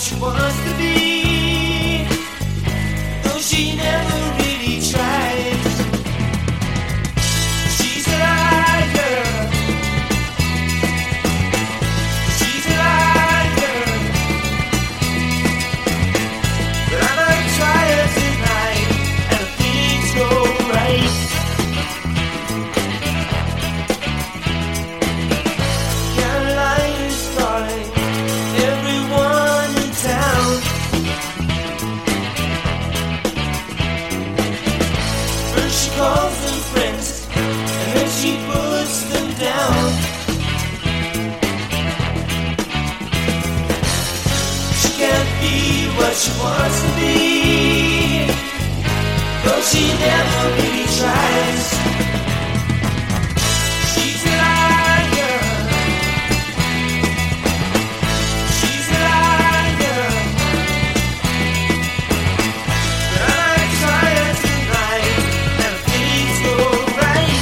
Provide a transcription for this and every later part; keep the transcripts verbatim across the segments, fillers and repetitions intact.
she wants to be, though she never really tries. She's a liar. She's a liar. But I might try her tonight, and if things go right. Caroline's calling everyone in town. First she calls them friends, and then she puts them down. She can't be what she wants to be, though she never really tries. She's a liar. She's a liar. But I might try her tonight, and if things go right.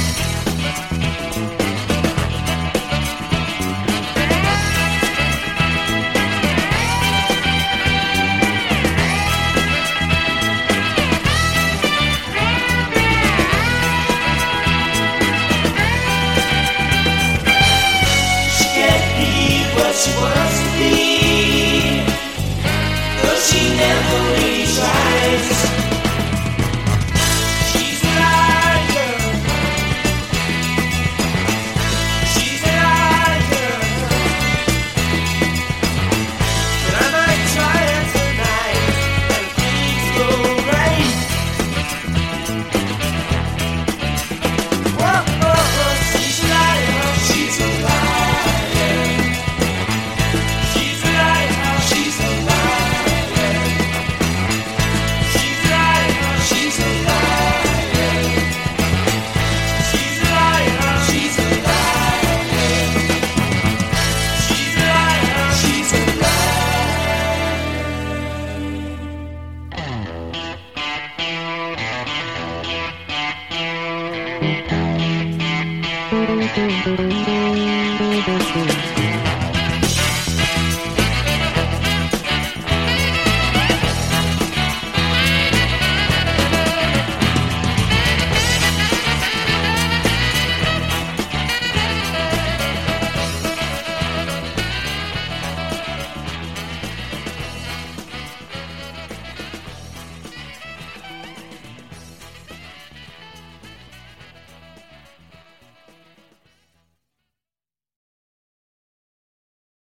She can't be what she wants to be,